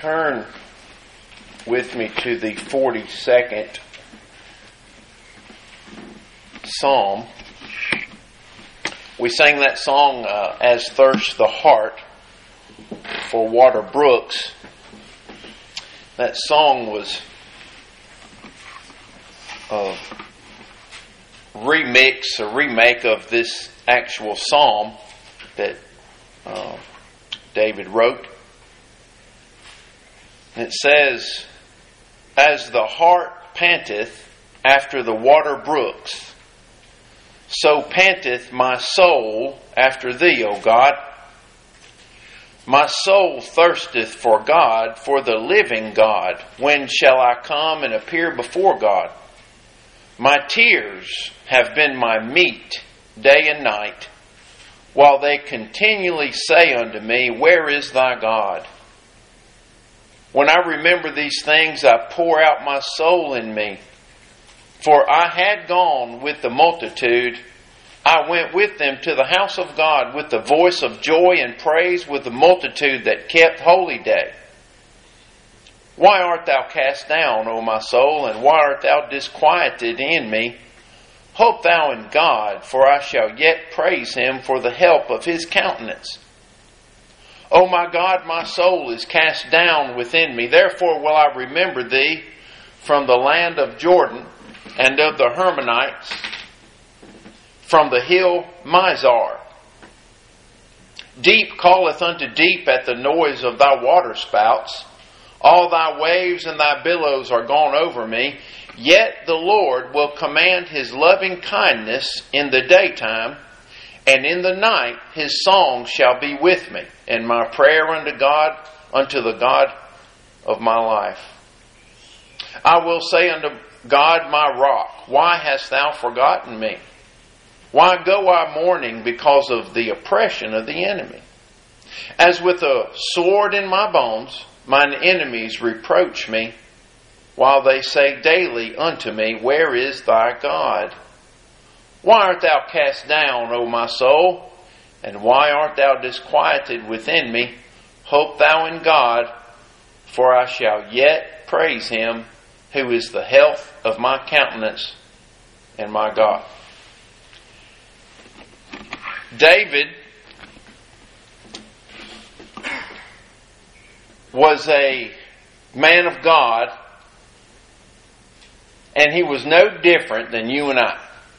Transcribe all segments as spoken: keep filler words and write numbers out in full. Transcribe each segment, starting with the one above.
turn with me to the forty-second Psalm. We sang that song, uh, As Thirsts the Heart, for Water Brooks. That song was a remix, a remake of this actual psalm that uh, David wrote. And it says, As the heart panteth after the water brooks, so panteth my soul after thee, O God. My soul thirsteth for God, for the living God. When shall I come and appear before God? My tears have been my meat day and night, while they continually say unto me, Where is thy God? When I remember these things, I pour out my soul in me. For I had gone with the multitude, I went with them to the house of God with the voice of joy and praise, with the multitude that kept holy day. Why art thou cast down, O my soul, and why art thou disquieted in me? Hope thou in God, for I shall yet praise Him for the help of His countenance. O my God, my soul is cast down within me. Therefore will I remember Thee from the land of Jordan and of the Hermonites, from the hill Mizar. Deep calleth unto deep at the noise of Thy waterspouts. All Thy waves and Thy billows are gone over me. Yet the Lord will command His loving kindness in the daytime, and in the night His song shall be with me, and my prayer unto God, unto the God of my life. I will say unto God my rock, Why hast Thou forgotten me? Why go I mourning because of the oppression of the enemy? As with a sword in my bones, mine enemies reproach me, while they say daily unto me, Where is thy God? Why art thou cast down, O my soul? And why art thou disquieted within me? Hope thou in God, for I shall yet praise Him, who is the health of my countenance and my God. David was a man of God, and he was no different than you and I.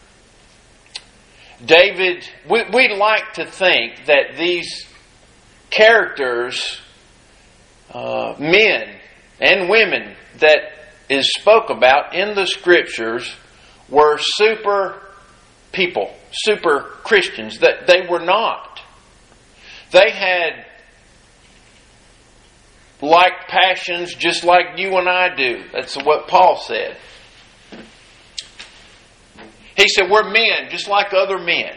David, we, we like to think that these characters, uh, men and women that is spoke about in the Scriptures, were super people, super Christians. That they were not. They had like passions just like you and I do. That's what Paul said. He said, we're men just like other men.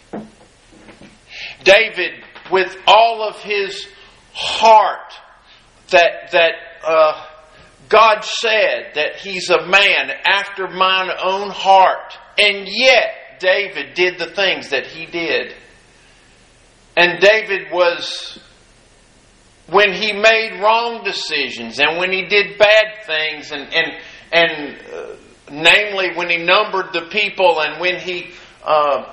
David, with all of his heart, that that uh, God said that he's a man after mine own heart. And yet, David did the things that he did. And David was, when he made wrong decisions and when he did bad things, and and and uh, namely when he numbered the people, and when he uh,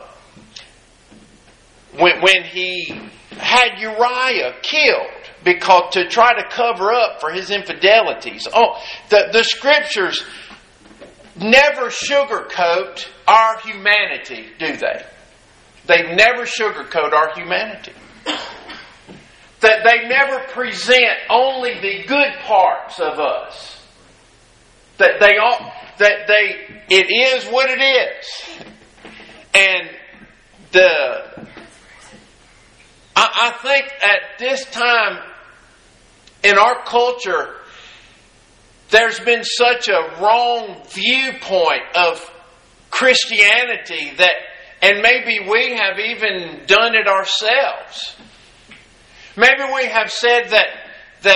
when when he had Uriah killed because to try to cover up for his infidelities. Oh, the the Scriptures never sugarcoat our humanity, do they? They never sugarcoat our humanity. That they never present only the good parts of us. That they all, that they, it is what it is. And the, I, I think at this time in our culture, there's been such a wrong viewpoint of Christianity that, and maybe we have even done it ourselves. Maybe we have said that that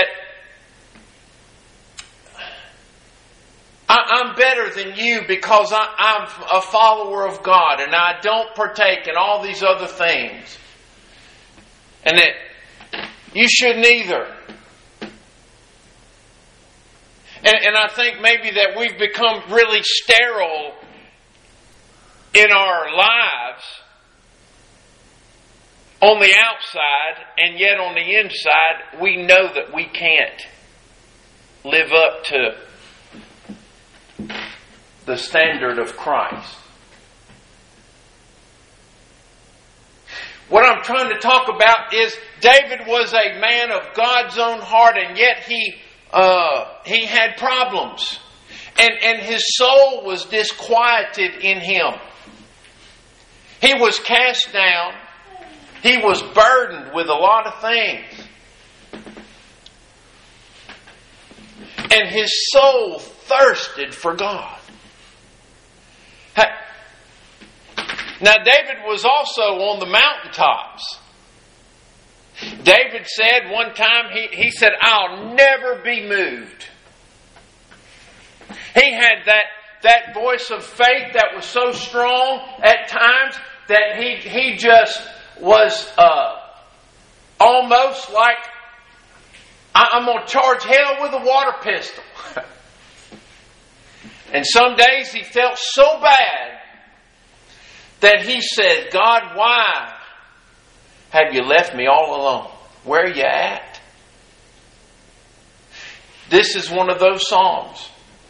I, I'm better than you because I, I'm a follower of God and I don't partake in all these other things. And that you shouldn't either. And, and I think maybe that we've become really sterile in our lives on the outside, and yet on the inside, we know that we can't live up to the standard of Christ. What I'm trying to talk about is David was a man of God's own heart, and yet he uh, he had problems. And, and his soul was disquieted in him. He was cast down. He was burdened with a lot of things. And his soul thirsted for God. Now, David was also on the mountaintops. David said one time, he, he said, I'll never be moved. He had that, that voice of faith that was so strong at times that he, he just was uh, almost like, I'm going to charge hell with a water pistol. And some days he felt so bad that he said, God, why have you left me all alone? Where are you at? This is one of those Psalms.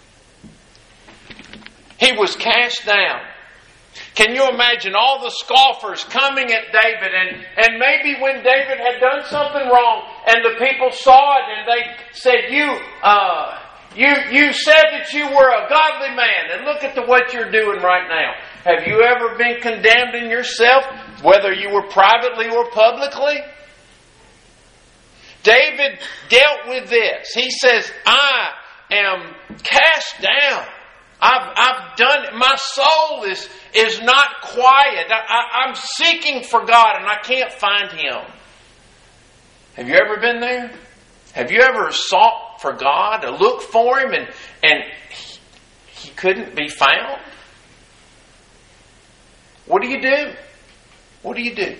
He was cast down. Can you imagine all the scoffers coming at David, and, and maybe when David had done something wrong and the people saw it and they said, you uh, you you said that you were a godly man, and look at the, what you're doing right now. Have you ever been condemned in yourself, whether you were privately or publicly? David dealt with this. He says, I am cast down. I've, I've done it. My soul is, is not quiet. I, I, I'm seeking for God and I can't find Him. Have you ever been there? Have you ever sought for God to look for Him and, and he, he couldn't be found? What do you do? What do you do?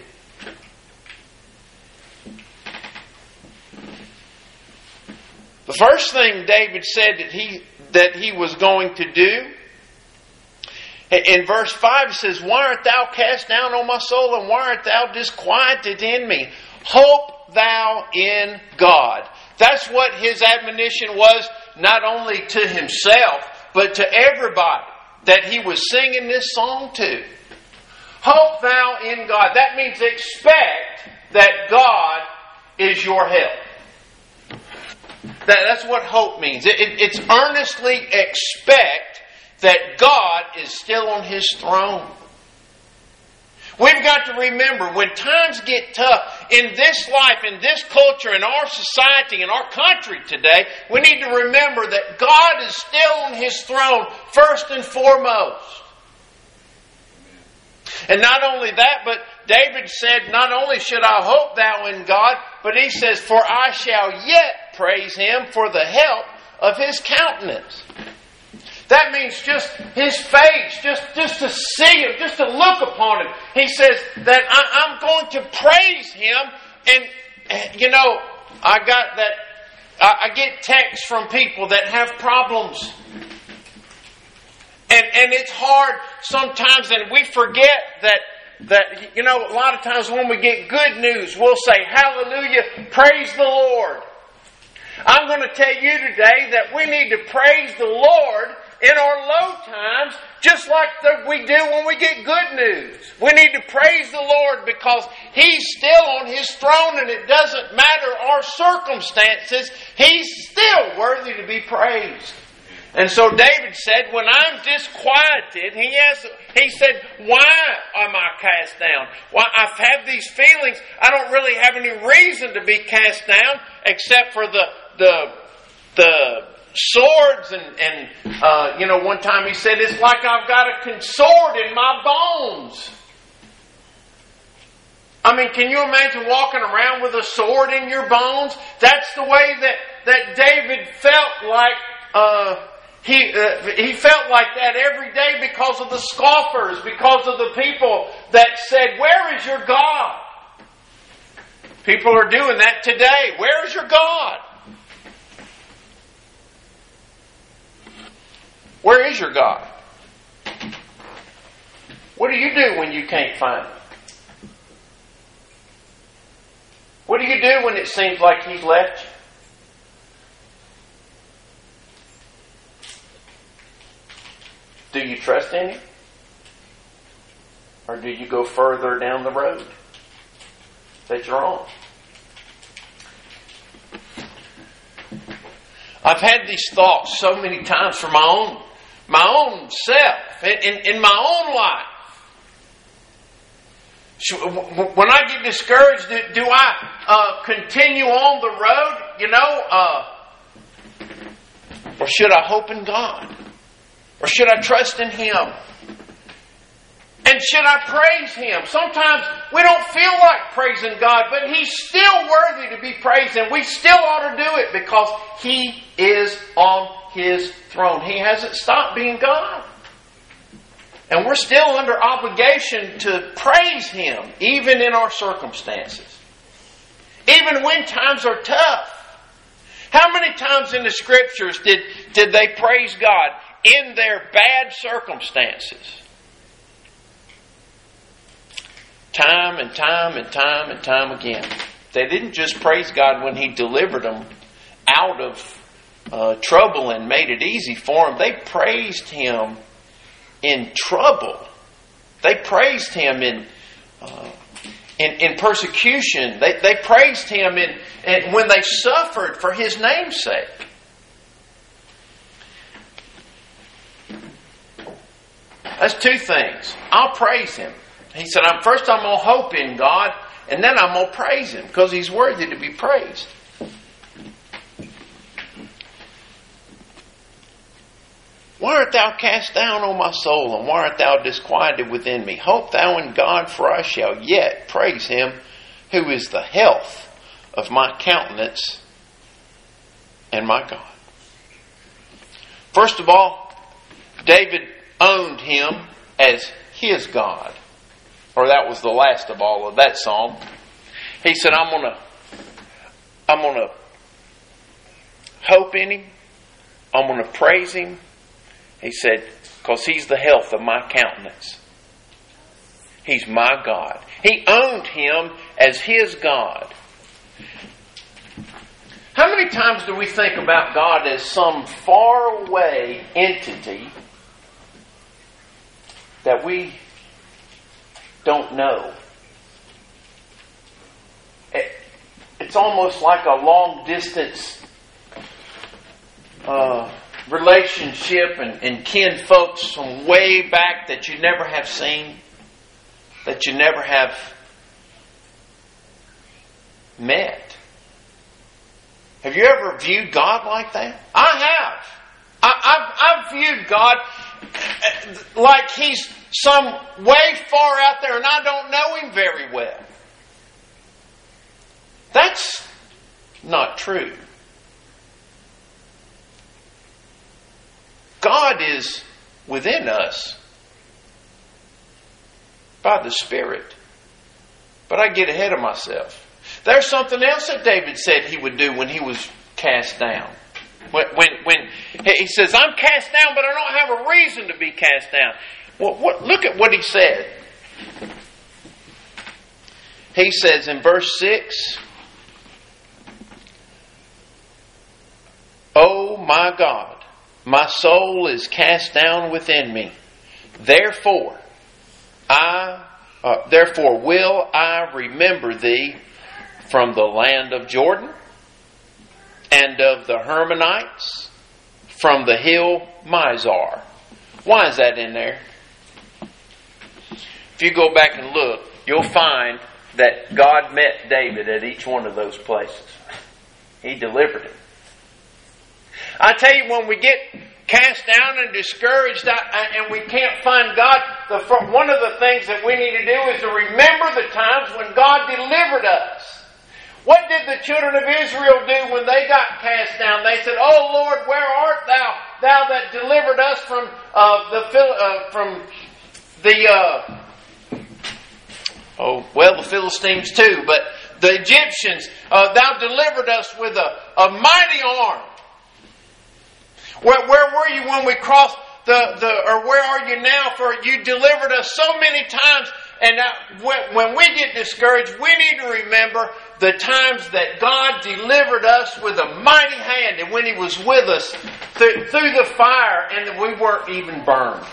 The first thing David said that he that he was going to do, in verse five, it says, why art thou cast down, O my soul, and why art thou disquieted in me? Hope thou in God. That's what his admonition was, not only to himself, but to everybody that he was singing this song to. Hope thou in God. That means expect that God is your help. That, that's what hope means. It, it, it's earnestly expect that God is still on His throne. We've got to remember, when times get tough in this life, in this culture, in our society, in our country today, we need to remember that God is still on His throne first and foremost. And not only that, but David said, not only should I hope thou in God, but he says, for I shall yet praise Him for the help of His countenance. That means just His face, just, just to see Him, just to look upon Him. He says that I, I'm going to praise Him. And, you know, I got that, I, I get texts from people that have problems. And, and it's hard sometimes, and we forget that, that, you know, a lot of times when we get good news, we'll say, hallelujah, praise the Lord. I'm going to tell you today that we need to praise the Lord in our low times, just like the, we do when we get good news. We need to praise the Lord because He's still on His throne, and it doesn't matter our circumstances. He's still worthy to be praised. And so David said, when I'm disquieted, he asked, he said, why am I cast down? Why I've had these feelings. I don't really have any reason to be cast down except for the the the swords and, and uh, you know, one time he said, it's like I've got a sword in my bones. I mean, can you imagine walking around with a sword in your bones? That's the way that, that David felt like uh He uh, he felt like that every day because of the scoffers, because of the people that said, where is your God? People are doing that today. Where is your God? Where is your God? What do you do when you can't find Him? What do you do when it seems like He's left you? Do you trust in Him? Or do you go further down the road that you're on? I've had these thoughts so many times for my own, my own self, in, in, in my own life. When I get discouraged, do, do I uh, continue on the road, you know, uh, or should I hope in God? Or should I trust in Him? And should I praise Him? Sometimes we don't feel like praising God, but He's still worthy to be praised, and we still ought to do it because He is on His throne. He hasn't stopped being God. And we're still under obligation to praise Him, even in our circumstances. Even when times are tough. How many times in the Scriptures did, did they praise God in their bad circumstances? Time and time and time and time again. They didn't just praise God when He delivered them out of uh, trouble and made it easy for them. They praised Him in trouble. They praised Him in uh, in, in persecution. They, they praised Him in, in when they suffered for His name's sake. That's two things. I'll praise Him. He said, I'm, first I'm going to hope in God, and then I'm going to praise Him, because He's worthy to be praised. Why art thou cast down, O my soul, and why art thou disquieted within me? Hope thou in God, for I shall yet praise Him, who is the health of my countenance and my God. First of all, David owned Him as his God. Or that was the last of all of that psalm. He said, I'm gonna I'm gonna hope in Him. I'm gonna praise Him. He said, because He's the health of my countenance. He's my God. He owned Him as his God. How many times do we think about God as some faraway entity that we don't know? It, it's almost like a long distance uh, relationship and, and kin folks from way back that you never have seen, that you never have met. Have you ever viewed God like that? I have. I, I've, I've viewed God like He's some way far out there and I don't know Him very well. That's not true. God is within us by the Spirit. But I get ahead of myself. There's something else that David said he would do when he was cast down. When, when, when he says, I'm cast down, but I don't have a reason to be cast down. Well, what, look at what he said. He says in verse six, Oh my God, my soul is cast down within me. Therefore, I, uh, therefore will I remember thee from the land of Jordan and of the Hermonites, from the hill Mizar. Why is that in there? If you go back and look, you'll find that God met David at each one of those places. He delivered him. I tell you, when we get cast down and discouraged and we can't find God, the, one of the things that we need to do is to remember the times when God delivered us. What did the children of Israel do when they got cast down? They said, Oh Lord, where art thou? Thou that delivered us from uh, the uh, from the uh, oh well the Philistines too, but the Egyptians. Uh, thou delivered us with a, a mighty arm. Where, where were you when we crossed the, the, or where are you now? For you delivered us so many times. And now, when we get discouraged, we need to remember the times that God delivered us with a mighty hand, and when He was with us through, through the fire, and that we weren't even burned.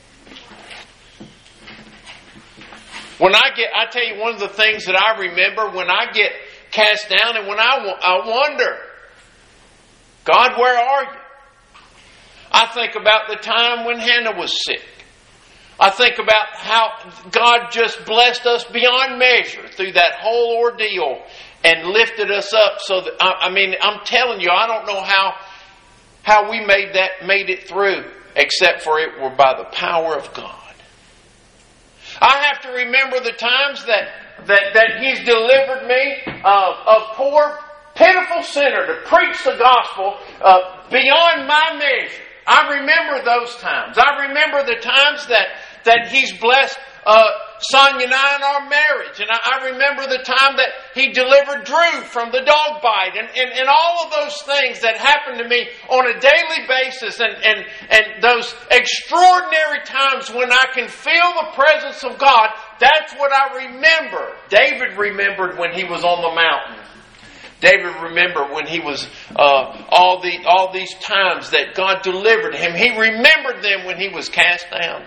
When I get, I tell you, one of the things that I remember when I get cast down, and when I, I wonder, God, where are you? I think about the time when Hannah was sick. I think about how God just blessed us beyond measure through that whole ordeal and lifted us up. So that, I mean, I'm telling you, I don't know how how we made that made it through, except for it were by the power of God. I have to remember the times that that, that He's delivered me uh, a poor, pitiful sinner to preach the gospel uh, beyond my measure. I remember those times. I remember the times that, that He's blessed uh, Sonia and I in our marriage. And I, I remember the time that He delivered Drew from the dog bite. And, and, and all of those things that happened to me on a daily basis. And, and, and those extraordinary times when I can feel the presence of God. That's what I remember. David remembered when he was on the mountain. David remembered when he was uh, all the all these times that God delivered him. He remembered them when he was cast down.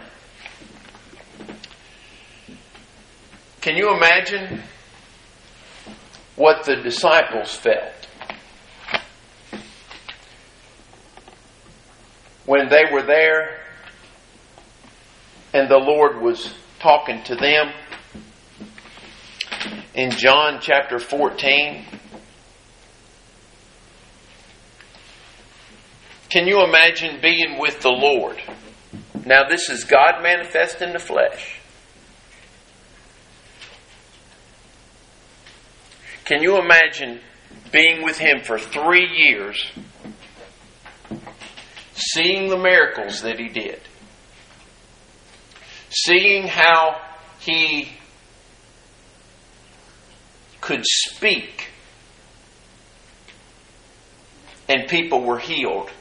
Can you imagine what the disciples felt when they were there and the Lord was talking to them? In John chapter fourteen, can you imagine being with the Lord? Now this is God manifest in the flesh. Can you imagine being with Him for three years, seeing the miracles that He did, seeing how He could speak and people were healed,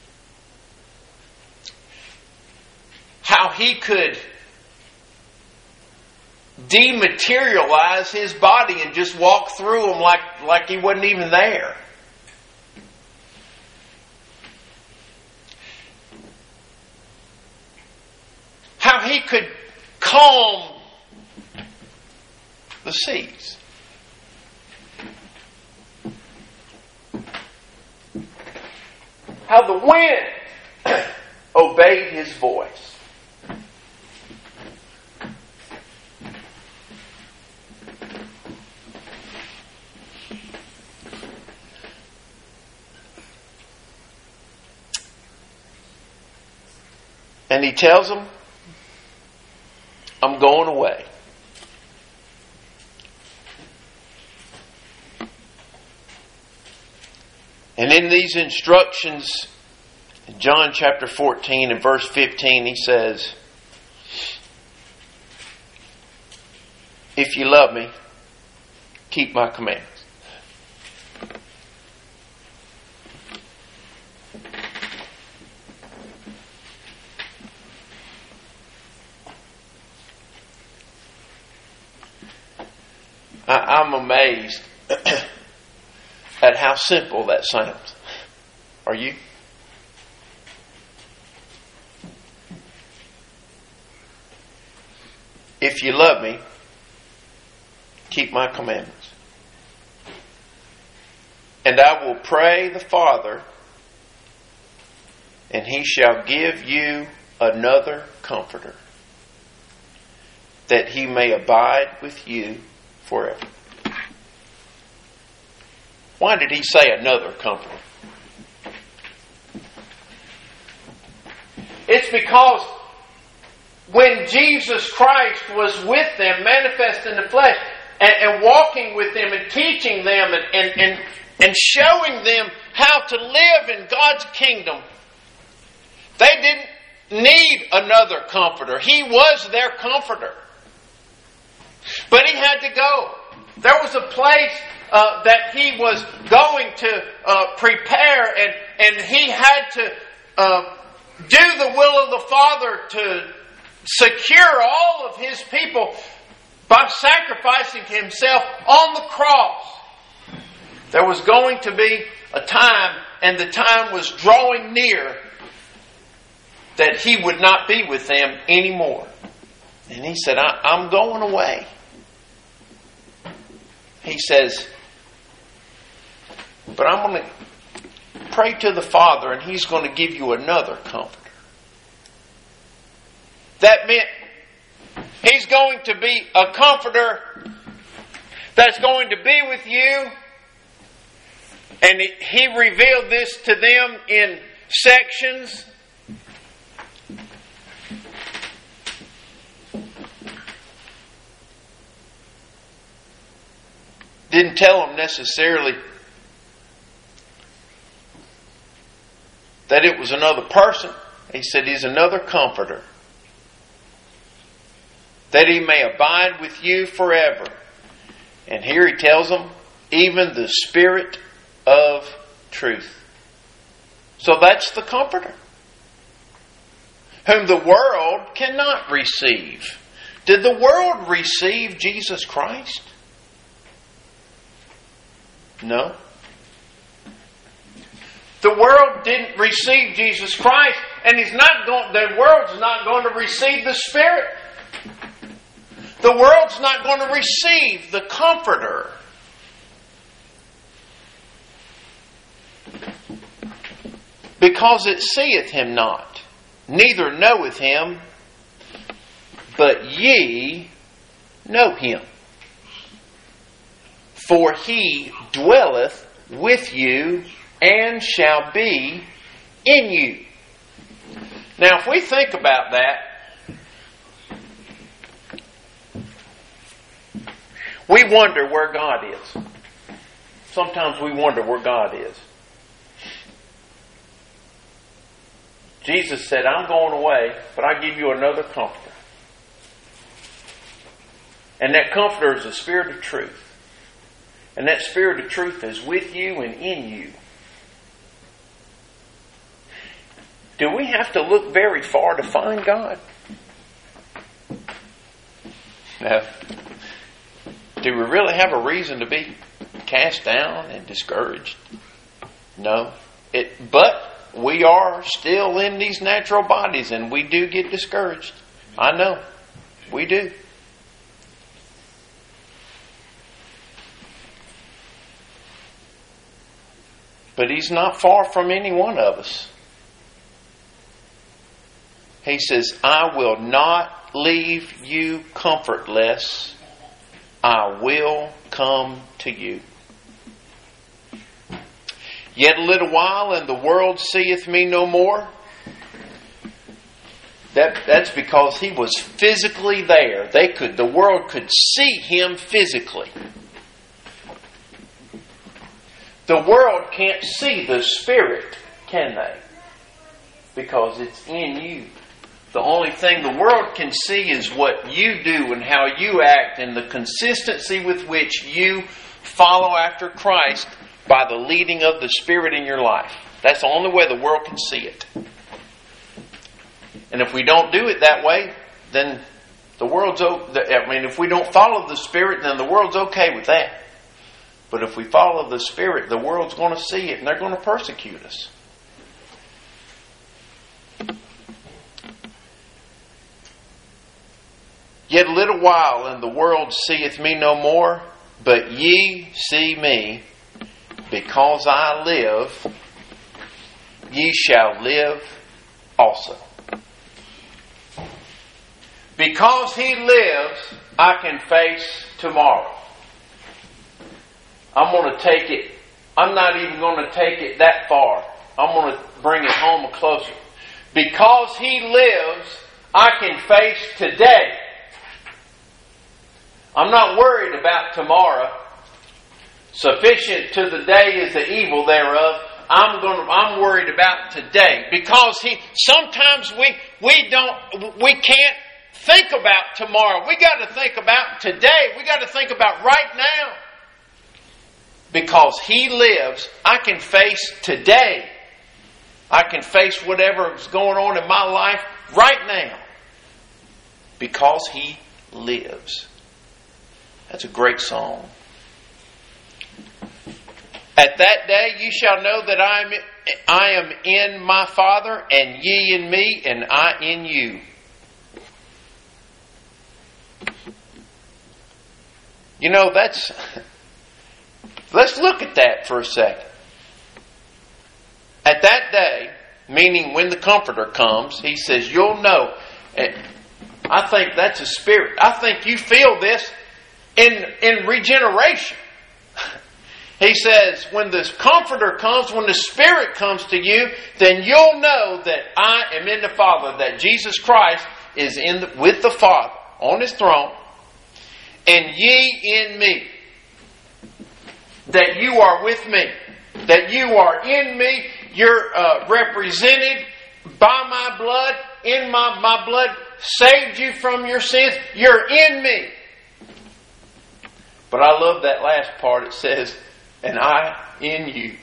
how He could dematerialize His body and just walk through them like, like He wasn't even there. How He could calm the seas. How the wind obeyed His voice. And He tells them, I'm going away. And in these instructions, in John chapter fourteen and verse fifteen, He says, if you love me, keep my commandments. I'm amazed at how simple that sounds. Are you? If you love me, keep my commandments. And I will pray the Father, and He shall give you another Comforter, that He may abide with you forever. Why did He say another Comforter? It's because when Jesus Christ was with them, manifest in the flesh, and, and walking with them and teaching them and, and, and, and showing them how to live in God's kingdom, they didn't need another Comforter. He was their Comforter. But He had to go. There was a place uh, that He was going to uh, prepare, and, and He had to uh, do the will of the Father to secure all of His people by sacrificing Himself on the cross. There was going to be a time, and the time was drawing near, that He would not be with them anymore. And He said, I, I'm going away. He says, but I'm going to pray to the Father, and He's going to give you another comforter. That meant He's going to be a comforter that's going to be with you. And He revealed this to them in sections. Didn't tell them necessarily that it was another person. He said He's another comforter, that He may abide with you forever. And here He tells them, even the Spirit of truth. So that's the comforter, whom the world cannot receive. Did the world receive Jesus Christ? No. The world didn't receive Jesus Christ, and he's not going, the world's not going to receive the Spirit. The world's not going to receive the Comforter. Because it seeth Him not, neither knoweth Him, but ye know Him. For He dwelleth with you and shall be in you. Now, if we think about that, we wonder where God is. Sometimes we wonder where God is. Jesus said, I'm going away, but I give you another comforter. And that comforter is the Spirit of truth. And that Spirit of truth is with you and in you. Do we have to look very far to find God? No. Do we really have a reason to be cast down and discouraged? No. It, but we are still in these natural bodies, and we do get discouraged. I know. We do. But He's not far from any one of us. He says, I will not leave you comfortless. I will come to you. Yet a little while, and the world seeth me no more. That, that's because He was physically there. They could, the world could see Him physically. The world can't see the Spirit, can they? Because it's in you. The only thing the world can see is what you do and how you act and the consistency with which you follow after Christ by the leading of the Spirit in your life. That's the only way the world can see it. And if we don't do it that way, then the world's... I mean, if we don't follow the Spirit, then the world's okay with that. But if we follow the Spirit, the world's going to see it and they're going to persecute us. Yet a little while, and the world seeth me no more, but ye see me, because I live, ye shall live also. Because He lives, I can face tomorrow. I'm going to take it, I'm not even going to take it that far. I'm going to bring it home closer. Because He lives, I can face today. I'm not worried about tomorrow. Sufficient to the day is the evil thereof. I'm going to, I'm worried about today. Because he sometimes we we don't we can't think about tomorrow. We got to think about today. We got to think about right now. Because He lives, I can face today. I can face whatever is going on in my life right now because He lives. That's a great song. At that day you shall know that I am, I am in my Father, and ye in me, and I in you. You know, that's... Let's look at that for a second. At that day, meaning when the Comforter comes, He says, you'll know. I think that's a spirit. I think you feel this in, in regeneration. He says, when the Comforter comes, when the Spirit comes to you, then you'll know that I am in the Father, that Jesus Christ is in the, with the Father on His throne, and ye in me. That you are with me. That you are in me. You're uh, represented by my blood. In my, my blood saved you from your sins. You're in me. But I love that last part. It says, and I in you.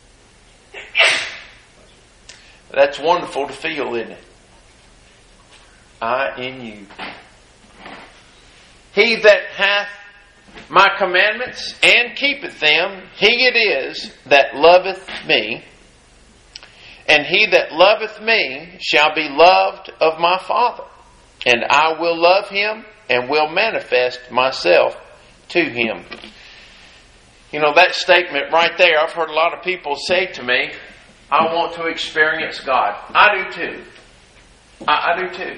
That's wonderful to feel, isn't it? I in you. He that hath my commandments and keepeth them, he it is that loveth me. And he that loveth me shall be loved of my Father. And I will love him and will manifest myself to him. You know, that statement right there, I've heard a lot of people say to me, I want to experience God. I do too. I, I do too.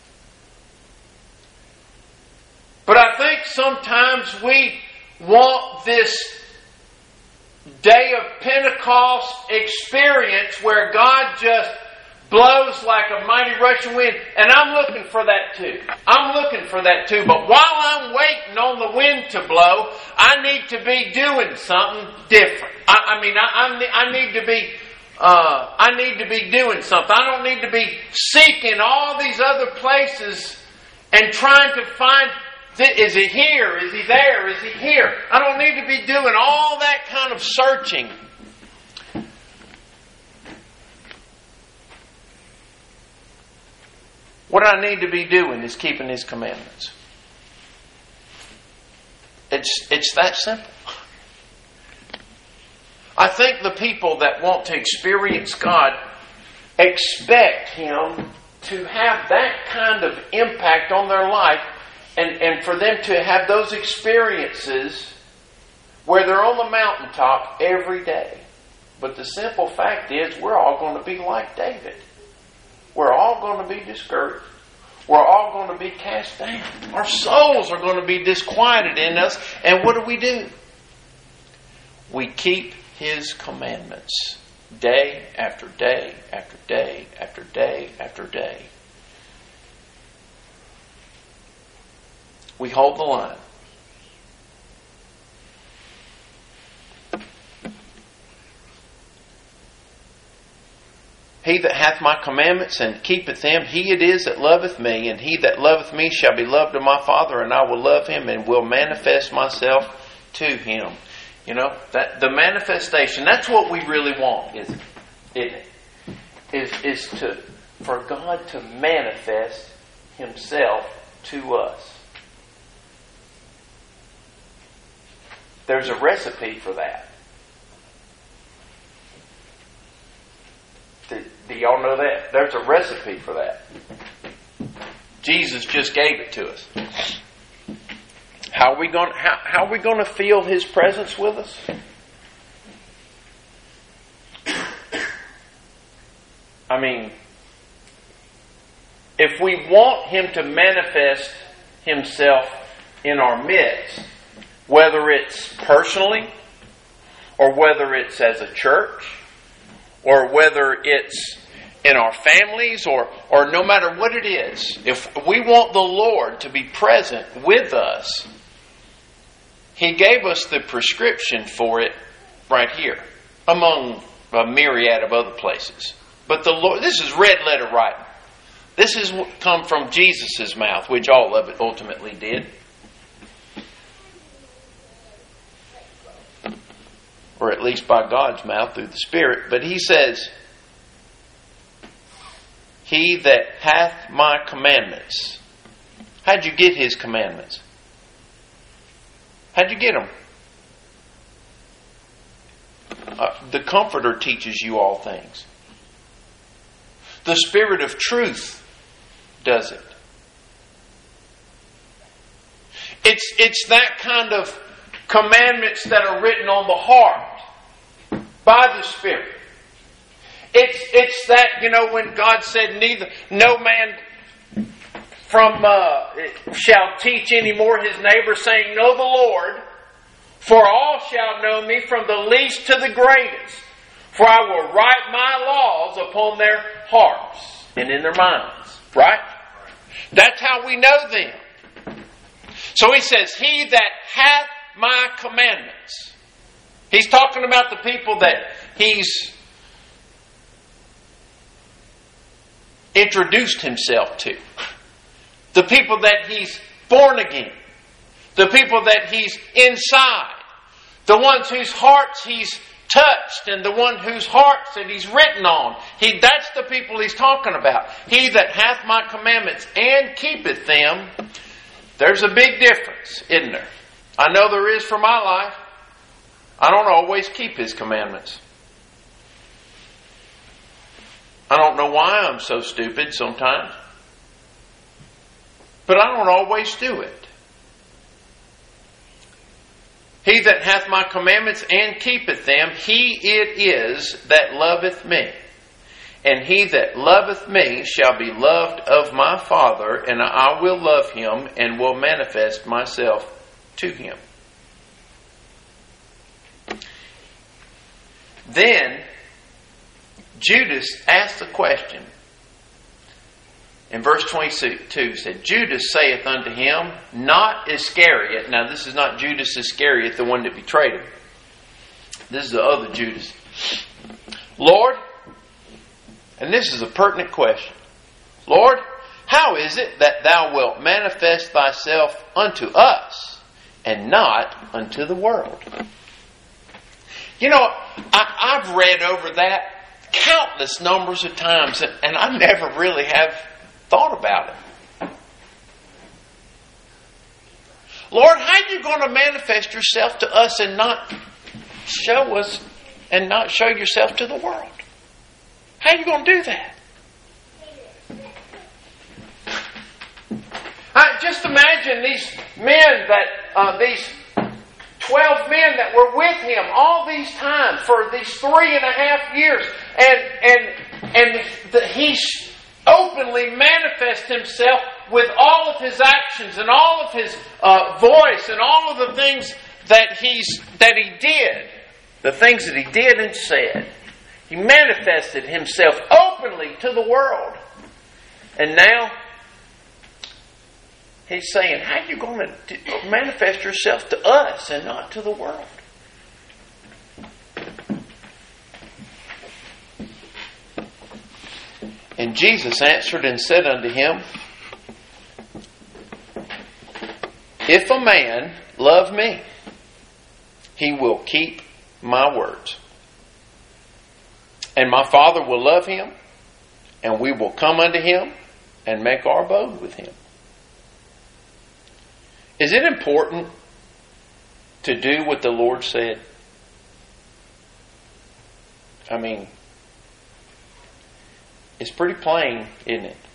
But I think sometimes we want this day of Pentecost experience where God just blows like a mighty rushing wind. And I'm looking for that too. I'm looking for that too. But while I'm waiting on the wind to blow, I need to be doing something different. I, I mean, I, I, I need to be... Uh, I need to be doing something. I don't need to be seeking all these other places and trying to find, is he here? Is he there? Is he here? I don't need to be doing all that kind of searching. What I need to be doing is keeping His commandments. It's, it's that simple. I think the people that want to experience God expect Him to have that kind of impact on their life, and, and for them to have those experiences where they're on the mountaintop every day. But the simple fact is, we're all going to be like David. We're all going to be discouraged. We're all going to be cast down. Our souls are going to be disquieted in us. And what do we do? We keep His commandments day after day after day after day after day. We hold the line. He that hath my commandments and keepeth them, he it is that loveth me, and he that loveth me shall be loved of my Father, and I will love him and will manifest myself to him. You know, that the manifestation, that's what we really want, isn't it? Is, is to, for God to manifest Himself to us. There's a recipe for that. Do, do y'all know that? There's a recipe for that. Jesus just gave it to us. How are we going? How, how are we going to feel His presence with us? I mean, if we want Him to manifest Himself in our midst, whether it's personally, or whether it's as a church, or whether it's in our families, or, or no matter what it is, if we want the Lord to be present with us, He gave us the prescription for it right here, among a myriad of other places. But the Lord, this is red letter writing. This has come from Jesus' mouth, which all of it ultimately did. Or at least by God's mouth through the Spirit. But He says, he that hath my commandments. How'd you get his commandments? How'd you get them? Uh, the Comforter teaches you all things. The Spirit of truth does it. It's, it's that kind of commandments that are written on the heart by the Spirit. It's, it's that, you know, when God said, neither, no man from uh, shall teach any more his neighbor, saying, know the Lord, for all shall know me from the least to the greatest. For I will write my laws upon their hearts and in their minds. Right? That's how we know them. So he says, he that hath my commandments. He's talking about the people that he's introduced himself to. The people that he's born again. The people that he's inside. The ones whose hearts he's touched and the one whose hearts that he's written on. He, that's the people he's talking about. He that hath my commandments and keepeth them. There's a big difference, isn't there? I know there is for my life. I don't always keep his commandments. I don't know why I'm so stupid sometimes. But I don't always do it. He that hath my commandments and keepeth them, he it is that loveth me. And he that loveth me shall be loved of my Father, and I will love him and will manifest myself to him. Then Judas asked the question. In verse twenty-two said, Judas saith unto him, not Iscariot. Now this is not Judas Iscariot, the one that betrayed him. This is the other Judas. Lord, and this is a pertinent question. Lord, how is it that thou wilt manifest thyself unto us and not unto the world? You know, I, I've read over that countless numbers of times, and, and I never really have thought about it. Lord, how are you going to manifest yourself to us and not show us and not show yourself to the world? How are you going to do that? I just imagine these men that uh, these twelve men that were with him all these times for these three and a half years, and and and the, he openly manifests himself with all of his actions and all of his uh, voice and all of the things that he's that he did, the things that he did and said. He manifested himself openly to the world, and now he's saying, how are you going to manifest yourself to us and not to the world? And Jesus answered and said unto him, if a man love me, he will keep my words. And my Father will love him, and we will come unto him and make our abode with him. Is it important to do what the Lord said? I mean, it's pretty plain, isn't it?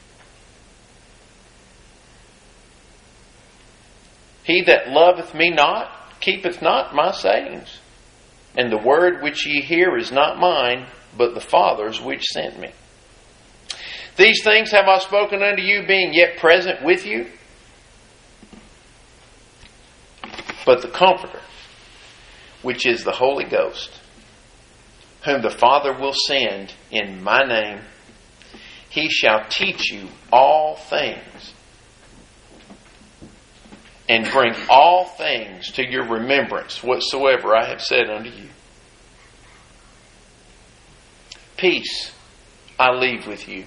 He that loveth me not, keepeth not my sayings. And the word which ye hear is not mine, but the Father's which sent me. These things have I spoken unto you, being yet present with you. But the Comforter, which is the Holy Ghost, whom the Father will send in my name, he shall teach you all things, and bring all things to your remembrance whatsoever I have said unto you. Peace I leave with you.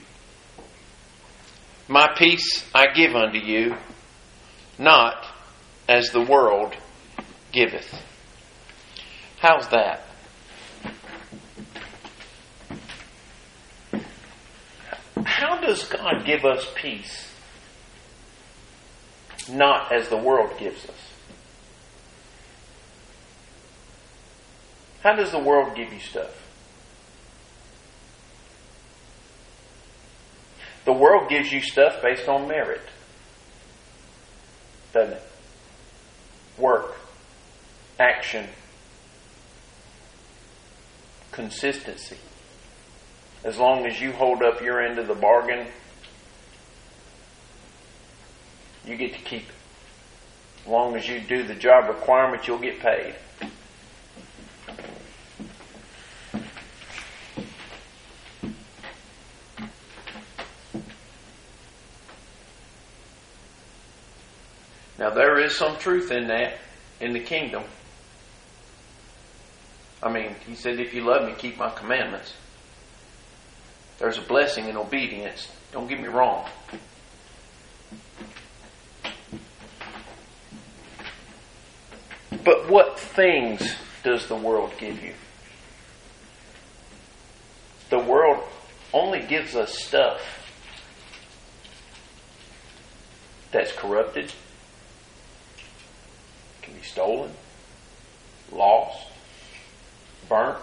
My peace I give unto you, not as the world giveth. How's that? How does God give us peace? Not as the world gives us. How does the world give you stuff? The world gives you stuff based on merit, doesn't it? Work, action, consistency. As long as you hold up your end of the bargain, you get to keep it. As long as you do the job requirement, you'll get paid. Now there is some truth in that, in the kingdom. I mean, he said, if you love me, keep my commandments. There's a blessing in obedience. Don't get me wrong. But what things does the world give you? The world only gives us stuff that's corrupted, can be stolen, lost, burnt,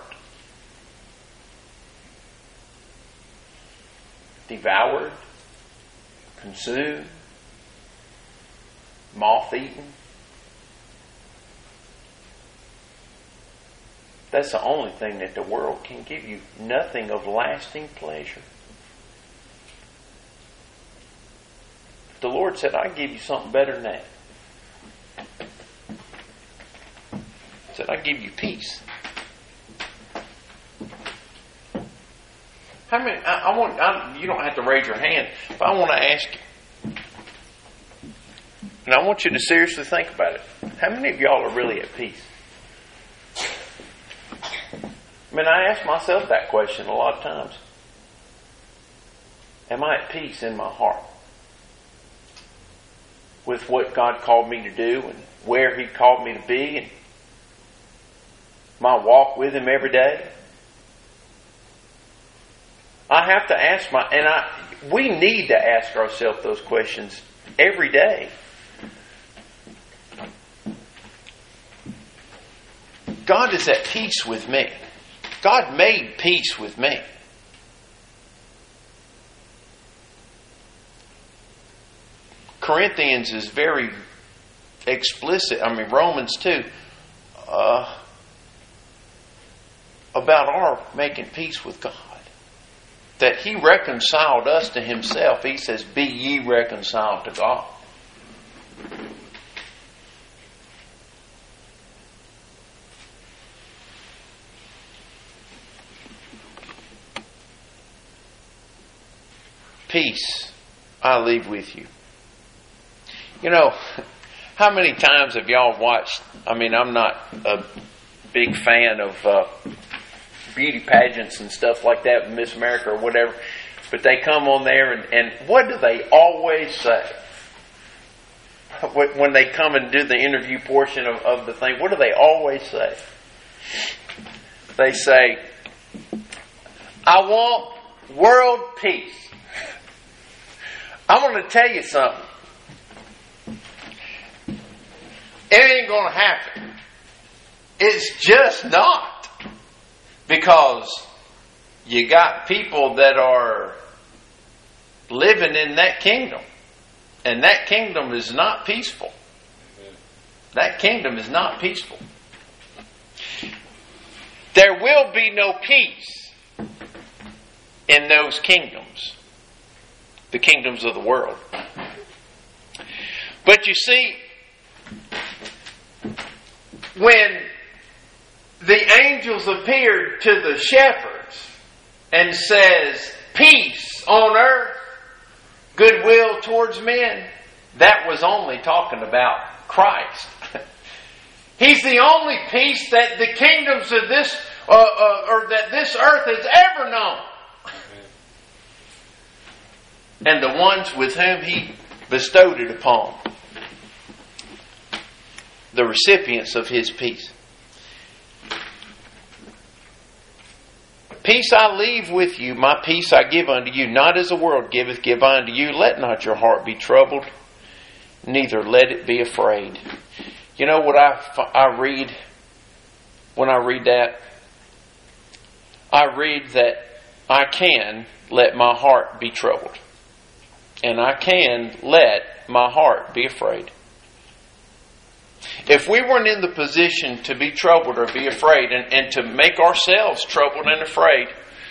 devoured, consumed, moth-eaten. That's the only thing that the world can give you. Nothing of lasting pleasure. The Lord said, I give you something better than that. He said, I give you peace. How many? I, I want. I, you don't have to raise your hand, but I want to ask you, and I want you to seriously think about it. How many of y'all are really at peace? I mean, I ask myself that question a lot of times. Am I at peace in my heart with what God called me to do and where He called me to be and my walk with Him every day? I have to ask my, and I, we need to ask ourselves those questions every day. God is at peace with me. God made peace with me. Corinthians is very explicit, I mean Romans too, uh, about our making peace with God. That He reconciled us to Himself. He says, be ye reconciled to God. Peace I leave with you. You know, how many times have y'all watched, I mean, I'm not a big fan of uh, beauty pageants and stuff like that, Miss America or whatever, but they come on there and, and what do they always say? When they come and do the interview portion of, of the thing, what do they always say? They say, I want world peace. I'm going to tell you something. It ain't going to happen. It's just not. Because you got people that are living in that kingdom. And that kingdom is not peaceful. That kingdom is not peaceful. There will be no peace in those kingdoms. The kingdoms of the world. But you see, when the angels appeared to the shepherds and says, peace on earth, goodwill towards men, that was only talking about Christ. He's the only peace that the kingdoms of this, uh, uh, or that this earth has ever known. And the ones with whom He bestowed it upon. The recipients of His peace. Peace I leave with you, my peace I give unto you. Not as the world giveth, give I unto you. Let not your heart be troubled, neither let it be afraid. You know what I, I read when I read that? I read that I can let my heart be troubled. And I can let my heart be afraid. If we weren't in the position to be troubled or be afraid and, and to make ourselves troubled and afraid,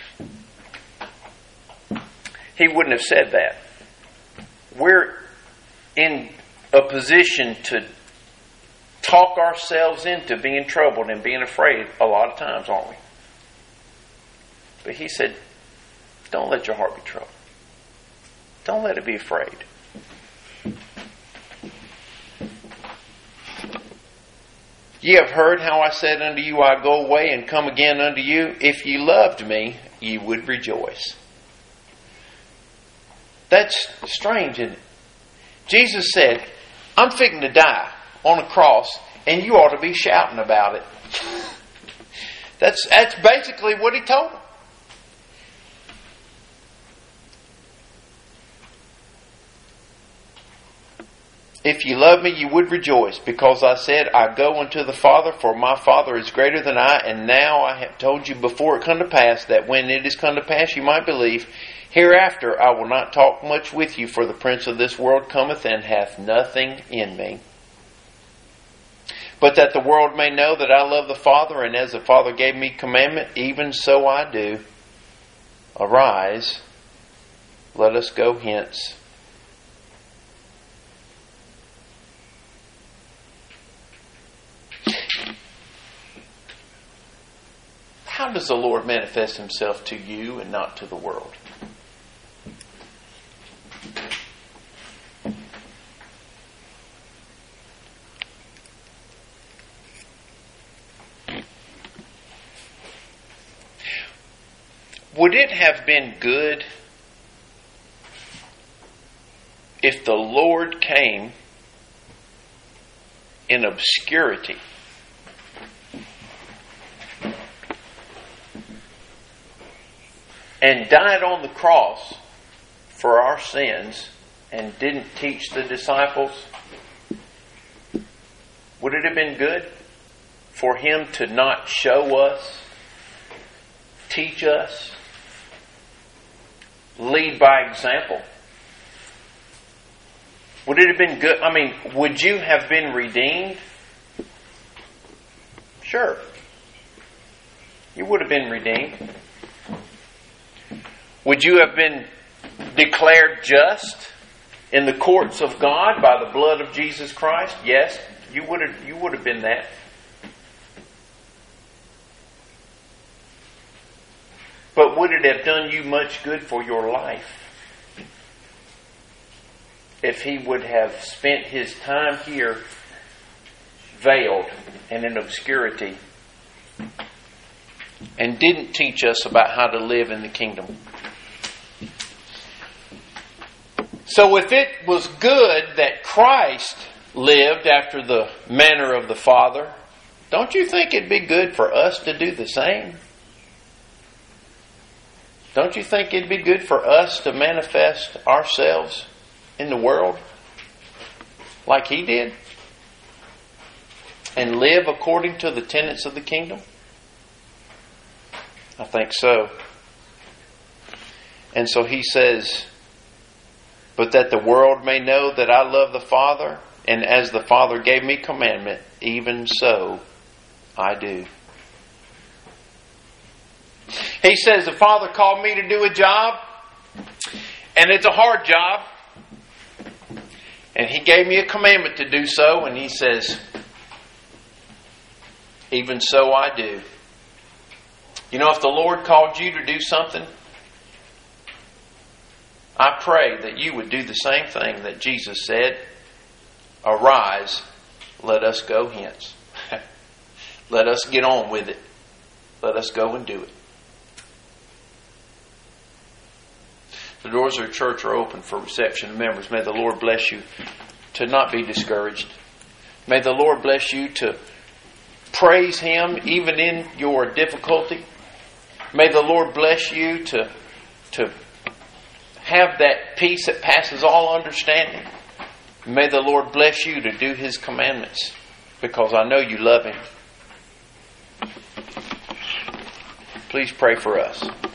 He wouldn't have said that. We're in a position to talk ourselves into being troubled and being afraid a lot of times, aren't we? But He said, don't let your heart be troubled. Don't let it be afraid. Ye have heard how I said unto you, I go away and come again unto you. If ye loved me, ye would rejoice. That's strange, isn't it? Jesus said, I'm fixing to die on a cross, and you ought to be shouting about it. That's, that's basically what He told them. If ye love me, you would rejoice, because I said, I go unto the Father, for my Father is greater than I, and now I have told you before it come to pass, that when it is come to pass you might believe. Hereafter I will not talk much with you, for the prince of this world cometh and hath nothing in me. But that the world may know that I love the Father, and as the Father gave me commandment, even so I do. Arise, let us go hence. How does the Lord manifest Himself to you and not to the world? Would it have been good if the Lord came in obscurity? And died on the cross for our sins and didn't teach the disciples? Would it have been good for Him to not show us, teach us, lead by example? Would it have been good? I mean, would you have been redeemed? Sure. You would have been redeemed. Would you have been declared just in the courts of God by the blood of Jesus Christ? Yes, you would have, you would have been that. But would it have done you much good for your life if He would have spent His time here veiled and in obscurity and didn't teach us about how to live in the kingdom? So if it was good that Christ lived after the manner of the Father, don't you think it'd be good for us to do the same? Don't you think it'd be good for us to manifest ourselves in the world like He did? And live according to the tenets of the kingdom? I think so. And so He says, but that the world may know that I love the Father, and as the Father gave me commandment, even so I do. He says, the Father called me to do a job, and it's a hard job, and He gave me a commandment to do so, and He says, even so I do. You know, if the Lord called you to do something, I pray that you would do the same thing that Jesus said. Arise, let us go hence. Let us get on with it. Let us go and do it. The doors of the church are open for reception of members. May the Lord bless you to not be discouraged. May the Lord bless you to praise Him even in your difficulty. May the Lord bless you to, to have that peace that passes all understanding. May the Lord bless you to do His commandments, because I know you love Him. Please pray for us.